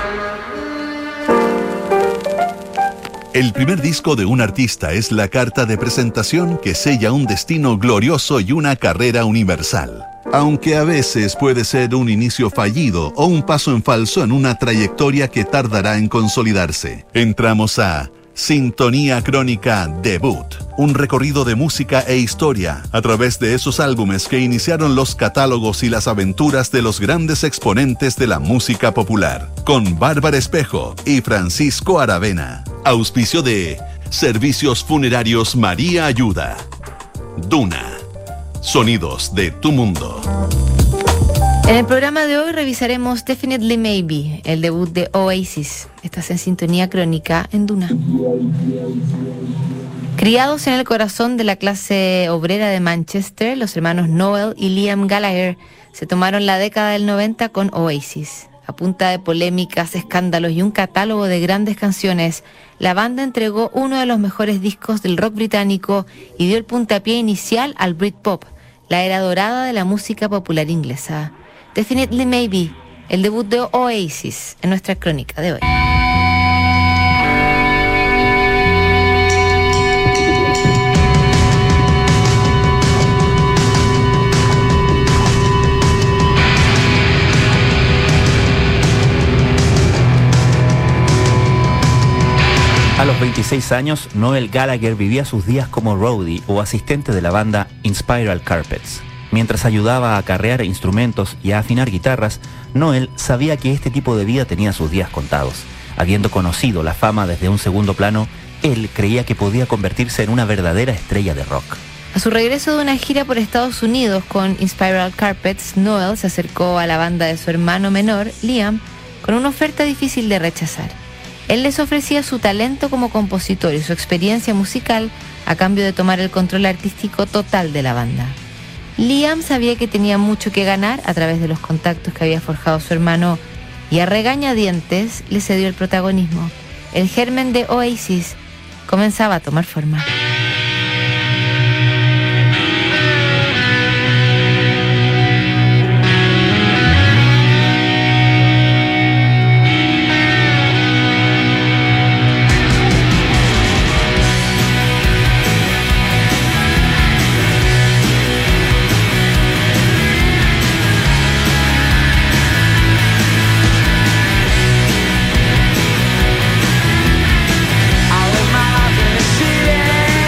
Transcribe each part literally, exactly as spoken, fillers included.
El primer disco de un artista es la carta de presentación que sella un destino glorioso y una carrera universal. Aunque a veces puede ser un inicio fallido o un paso en falso en una trayectoria que tardará en consolidarse. Entramos a Sintonía Crónica Debut, un recorrido de música e historia a través de esos álbumes que iniciaron los catálogos y las aventuras de los grandes exponentes de la música popular, con Bárbara Espejo y Francisco Aravena. Auspicio de Servicios Funerarios María Ayuda. Duna. Sonidos de tu mundo. En el programa de hoy revisaremos Definitely Maybe, el debut de Oasis. Estás en Sintonía Crónica en Duna. Criados en el corazón de la clase obrera de Manchester, los hermanos Noel y Liam Gallagher se tomaron la década del noventa con Oasis. A punta de polémicas, escándalos y un catálogo de grandes canciones, la banda entregó uno de los mejores discos del rock británico y dio el puntapié inicial al Britpop, la era dorada de la música popular inglesa. Definitely Maybe, el debut de Oasis en nuestra crónica de hoy. A los veintiséis años, Noel Gallagher vivía sus días como roadie o asistente de la banda Inspiral Carpets. Mientras ayudaba a acarrear instrumentos y a afinar guitarras, Noel sabía que este tipo de vida tenía sus días contados. Habiendo conocido la fama desde un segundo plano, él creía que podía convertirse en una verdadera estrella de rock. A su regreso de una gira por Estados Unidos con Inspiral Carpets, Noel se acercó a la banda de su hermano menor, Liam, con una oferta difícil de rechazar. Él les ofrecía su talento como compositor y su experiencia musical a cambio de tomar el control artístico total de la banda. Liam sabía que tenía mucho que ganar a través de los contactos que había forjado su hermano y a regañadientes le cedió el protagonismo. El germen de Oasis comenzaba a tomar forma. I live my life in a city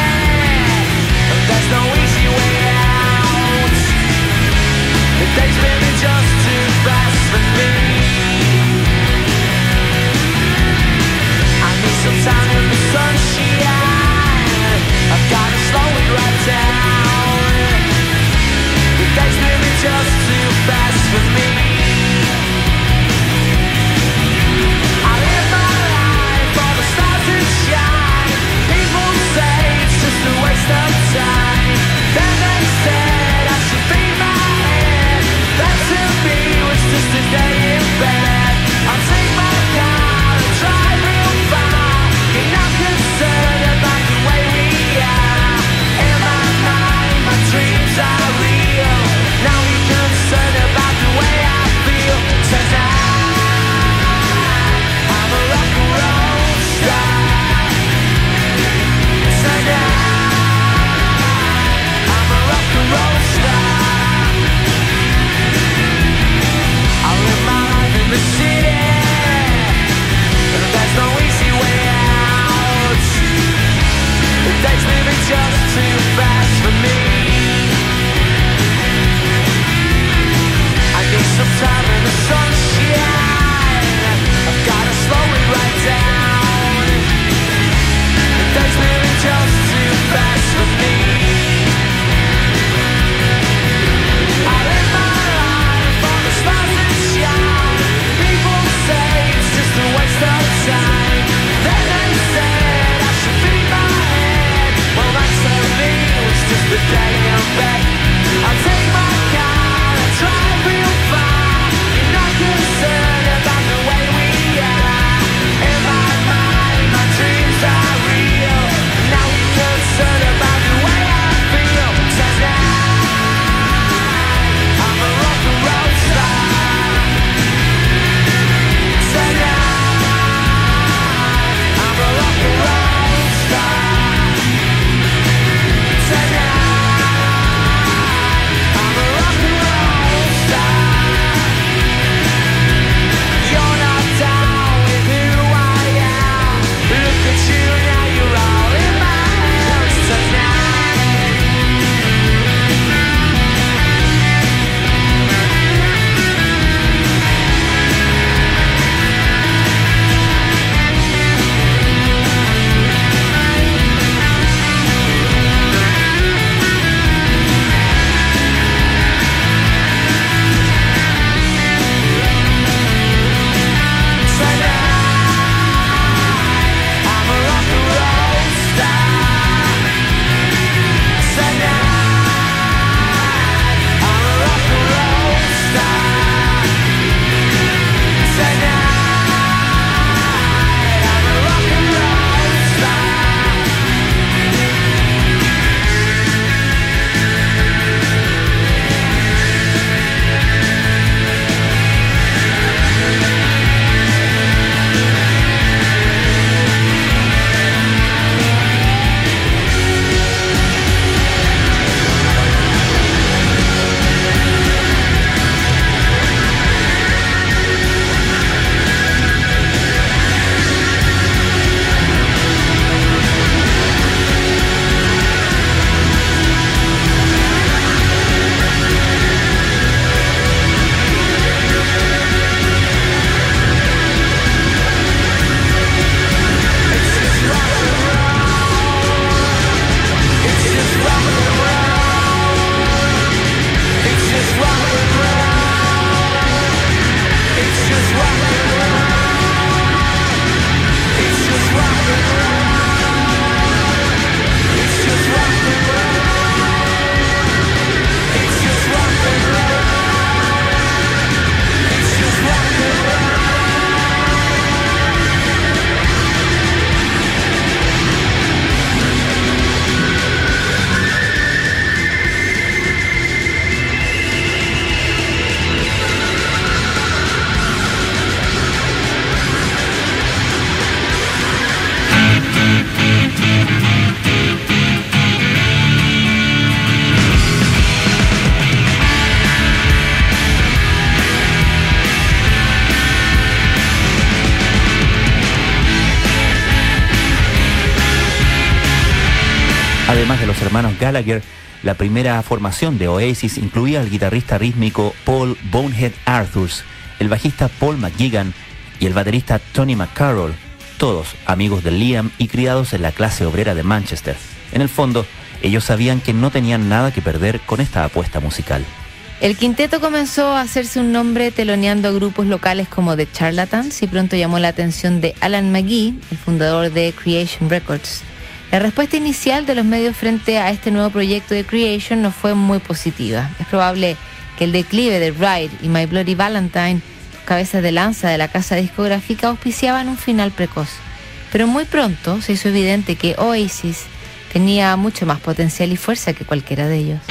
Además de los hermanos Gallagher, la primera formación de Oasis incluía al guitarrista rítmico Paul Bonehead Arthurs, el bajista Paul McGuigan y el baterista Tony McCarroll, todos amigos de Liam y criados en la clase obrera de Manchester. En el fondo, ellos sabían que no tenían nada que perder con esta apuesta musical. El quinteto comenzó a hacerse un nombre teloneando a grupos locales como The Charlatans y pronto llamó la atención de Alan McGee, el fundador de Creation Records. La respuesta inicial de los medios frente a este nuevo proyecto de Creation no fue muy positiva. Es probable que el declive de Ride y My Bloody Valentine, cabezas de lanza de la casa discográfica, auspiciaban un final precoz. Pero muy pronto se hizo evidente que Oasis tenía mucho más potencial y fuerza que cualquiera de ellos.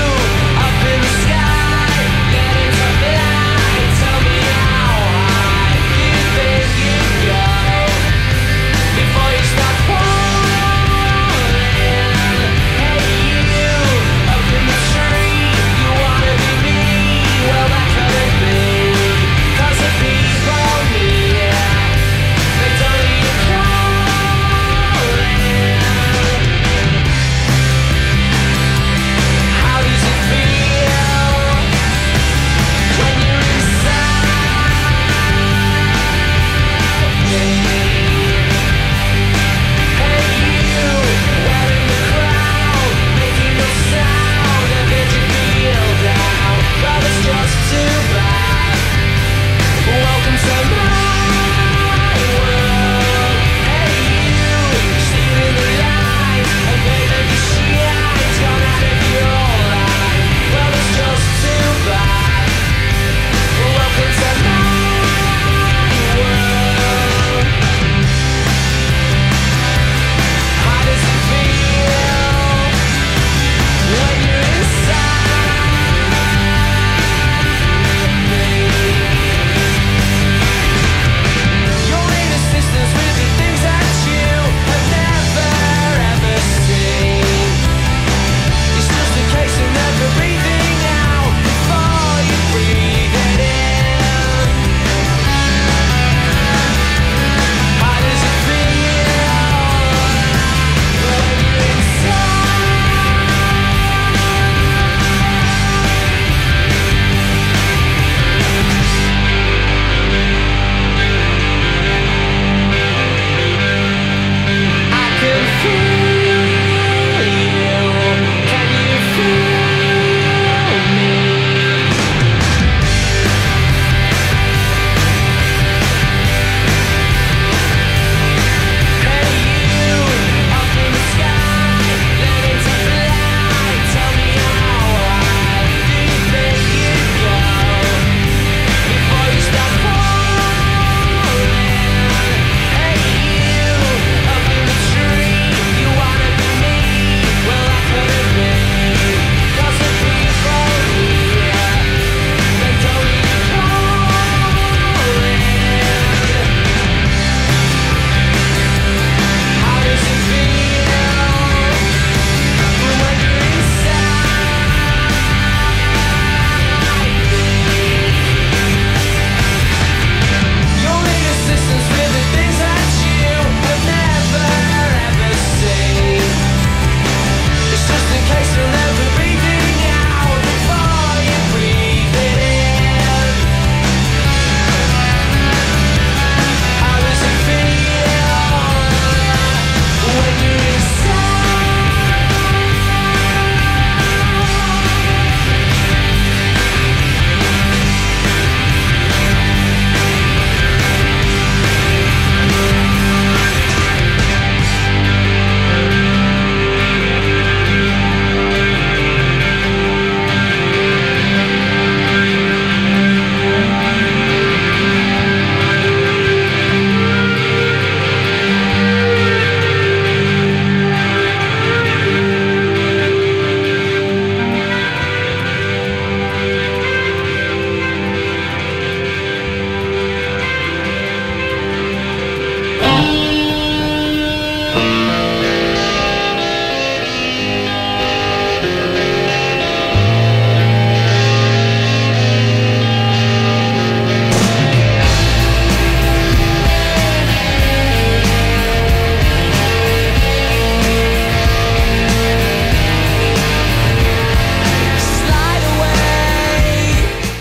Up in the sky, let it come down. Tell me how high.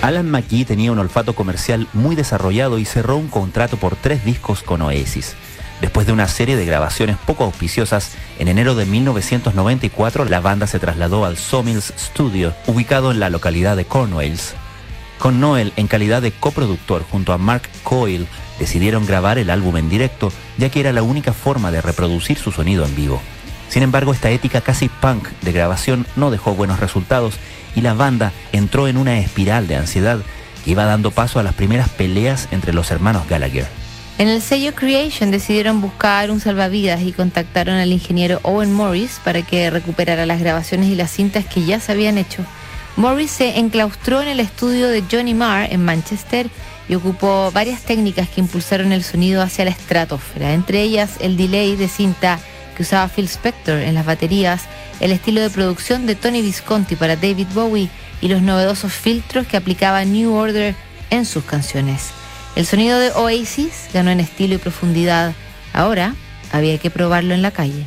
Alan McGee tenía un olfato comercial muy desarrollado y cerró un contrato por tres discos con Oasis. Después de una serie de grabaciones poco auspiciosas, en enero de mil novecientos noventa y cuatro la banda se trasladó al Sawmills Studio, ubicado en la localidad de Cornwalls. Con Noel en calidad de coproductor junto a Mark Coyle, decidieron grabar el álbum en directo, ya que era la única forma de reproducir su sonido en vivo. Sin embargo, esta ética casi punk de grabación no dejó buenos resultados y la banda entró en una espiral de ansiedad que iba dando paso a las primeras peleas entre los hermanos Gallagher. En el sello Creation decidieron buscar un salvavidas y contactaron al ingeniero Owen Morris para que recuperara las grabaciones y las cintas que ya se habían hecho. Morris se enclaustró en el estudio de Johnny Marr en Manchester y ocupó varias técnicas que impulsaron el sonido hacia la estratosfera, entre ellas el delay de cinta que usaba Phil Spector en las baterías, el estilo de producción de Tony Visconti para David Bowie y los novedosos filtros que aplicaba New Order en sus canciones. El sonido de Oasis ganó en estilo y profundidad. Ahora había que probarlo en la calle.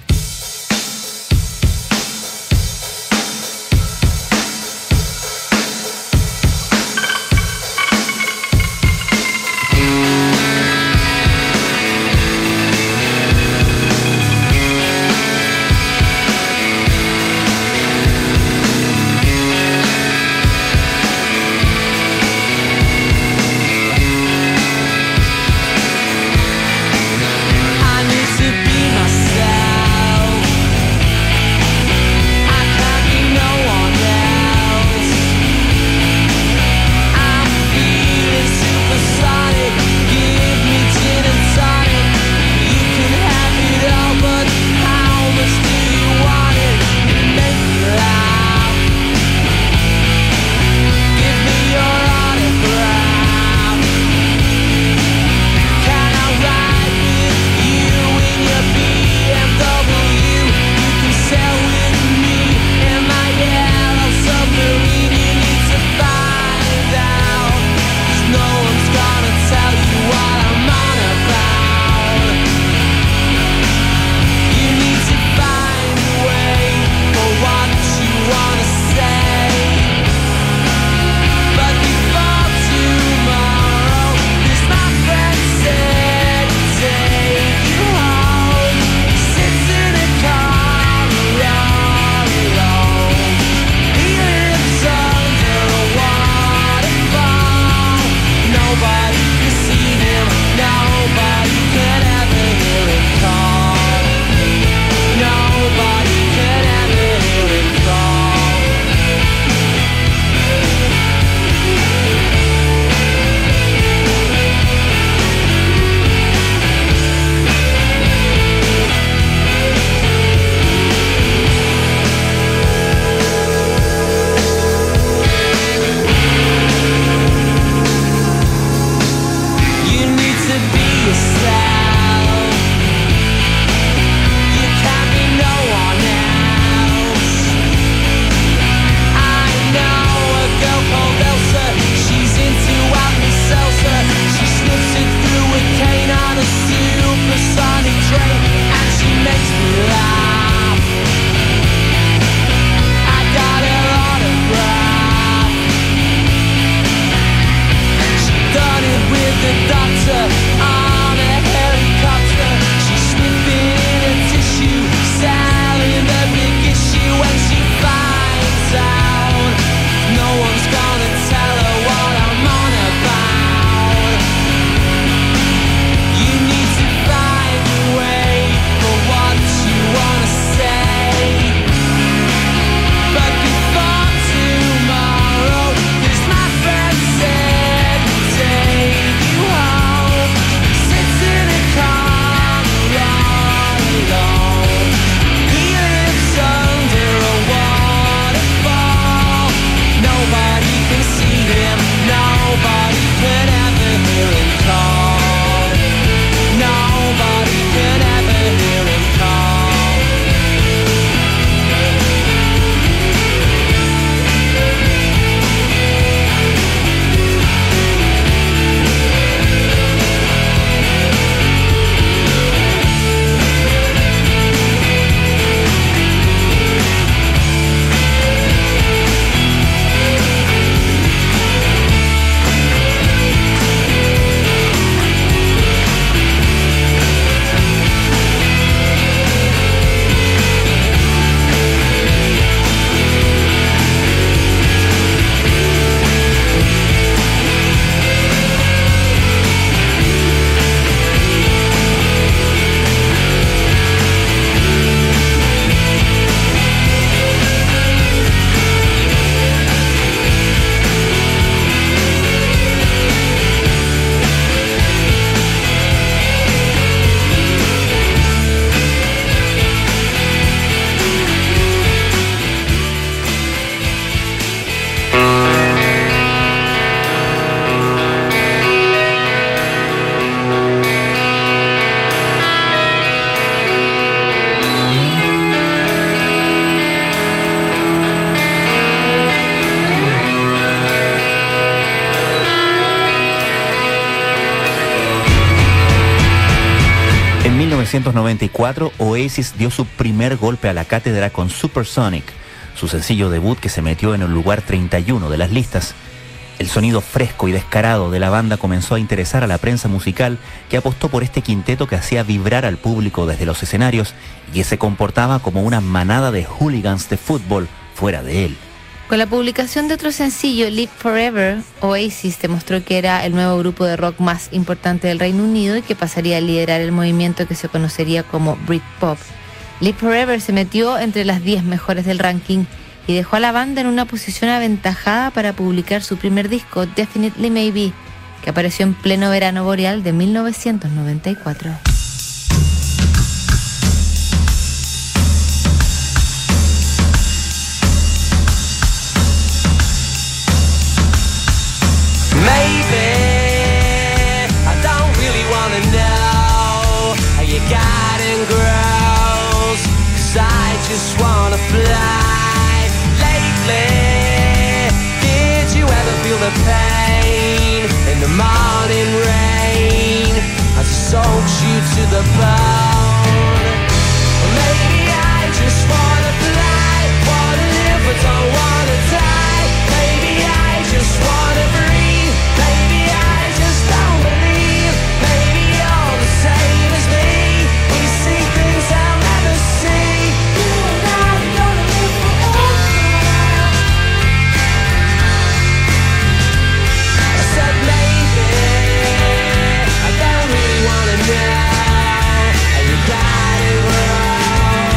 I need to be myself. novecientos noventa y cuatro, Oasis dio su primer golpe a la cátedra con Supersonic, su sencillo debut que se metió en el lugar treinta y uno de las listas. El sonido fresco y descarado de la banda comenzó a interesar a la prensa musical, que apostó por este quinteto que hacía vibrar al público desde los escenarios y que se comportaba como una manada de hooligans de fútbol fuera de él. Con la publicación de otro sencillo, Live Forever, Oasis demostró que era el nuevo grupo de rock más importante del Reino Unido y que pasaría a liderar el movimiento que se conocería como Britpop. Live Forever se metió entre las diez mejores del ranking y dejó a la banda en una posición aventajada para publicar su primer disco, Definitely Maybe, que apareció en pleno verano boreal de mil novecientos noventa y cuatro. Maybe I don't really wanna know how you got in girls, 'cause I just wanna fly. Lately, did you ever feel the pain in the morning rain as it soaks you to the bone? Or maybe I just wanna fly, wanna live but don't wanna die. Maybe I just wanna breathe. Maybe I just don't believe. Maybe you're the same as me. We see things I'll never see. You and I are gonna live forever. I said maybe I don't really wanna know how you got it wrong.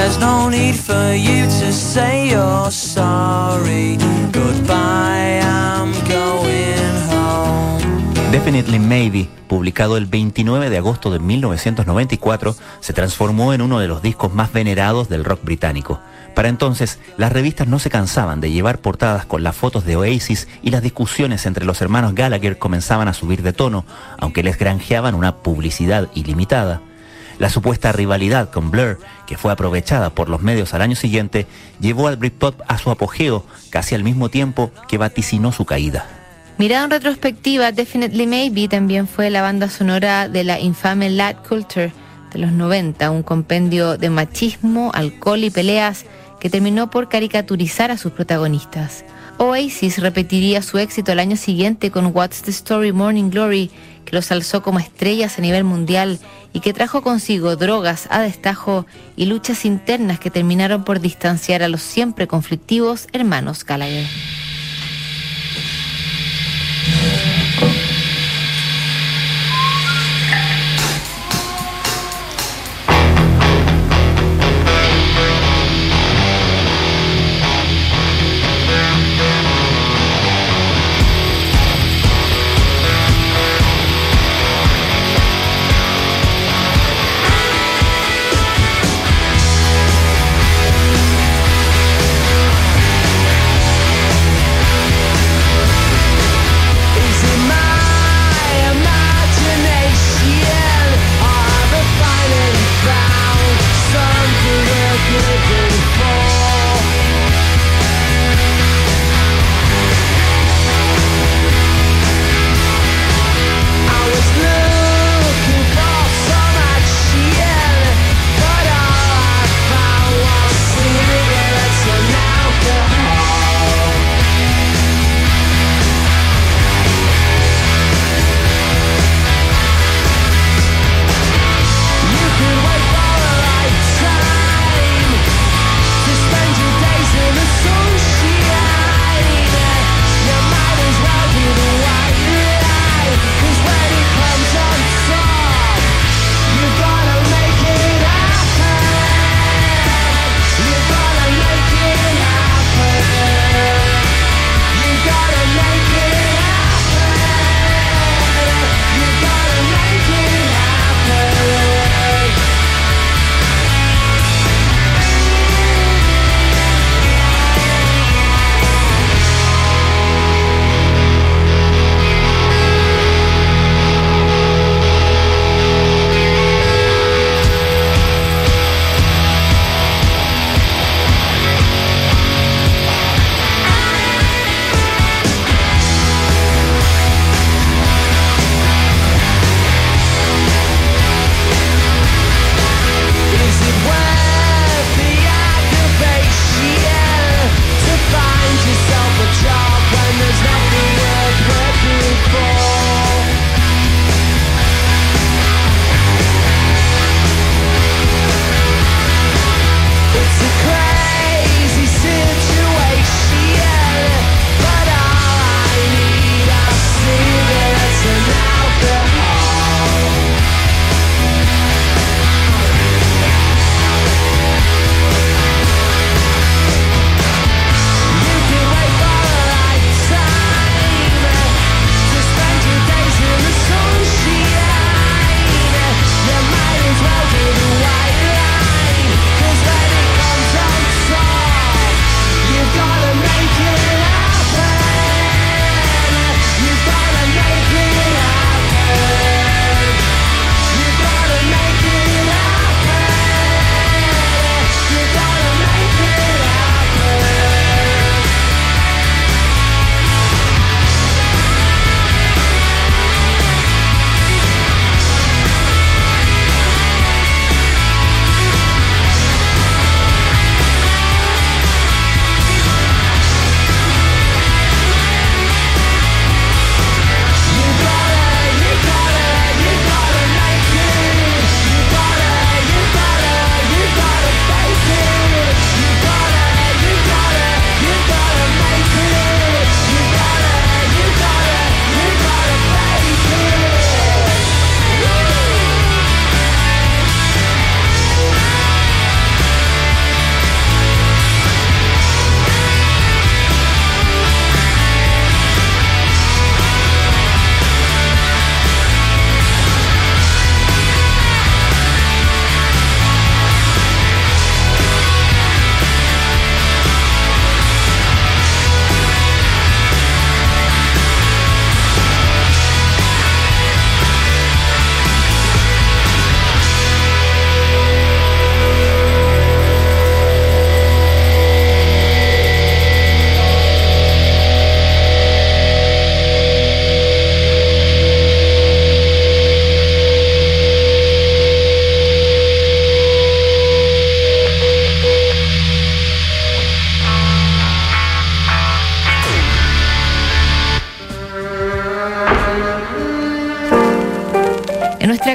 There's no need for you to say you're sorry. Goodbye, I'm going home. Definitely Maybe, publicado el veintinueve de agosto de mil novecientos noventa y cuatro, se transformó en uno de los discos más venerados del rock británico. Para entonces, las revistas no se cansaban de llevar portadas con las fotos de Oasis y las discusiones entre los hermanos Gallagher comenzaban a subir de tono, aunque les granjeaban una publicidad ilimitada. La supuesta rivalidad con Blur, que fue aprovechada por los medios al año siguiente, llevó al Britpop a su apogeo casi al mismo tiempo que vaticinó su caída. Mirado en retrospectiva, Definitely Maybe también fue la banda sonora de la infame Lad Culture de los noventa, un compendio de machismo, alcohol y peleas que terminó por caricaturizar a sus protagonistas. Oasis repetiría su éxito el año siguiente con What's the Story Morning Glory, que los alzó como estrellas a nivel mundial y que trajo consigo drogas a destajo y luchas internas que terminaron por distanciar a los siempre conflictivos hermanos Gallagher. Is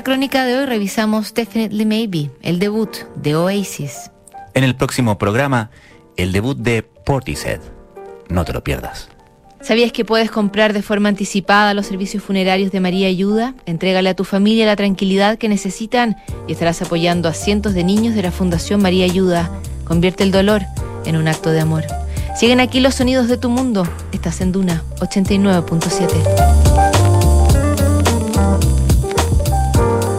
la crónica de hoy revisamos Definitely Maybe, el debut de Oasis. En el próximo programa, el debut de Portishead. No te lo pierdas. ¿Sabías que puedes comprar de forma anticipada los servicios funerarios de María Ayuda? Entrégale a tu familia la tranquilidad que necesitan y estarás apoyando a cientos de niños de la Fundación María Ayuda. Convierte el dolor en un acto de amor. Siguen aquí los sonidos de tu mundo. Estás en Duna ochenta y nueve punto siete.